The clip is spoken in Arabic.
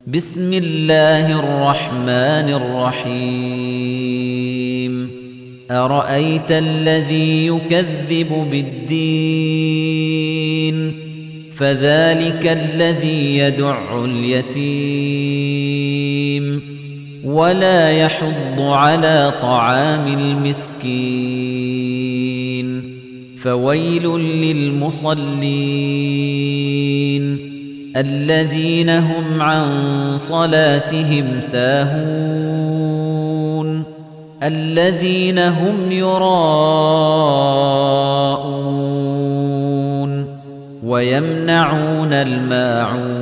بسم الله الرحمن الرحيم أرأيت الذي يكذب بالدين فذلك الذي يدع اليتيم ولا يحض على طعام المسكين فويل للمصلين الذين هم عن صلاتهم ساهون الذين هم يراءون ويمنعون الماعون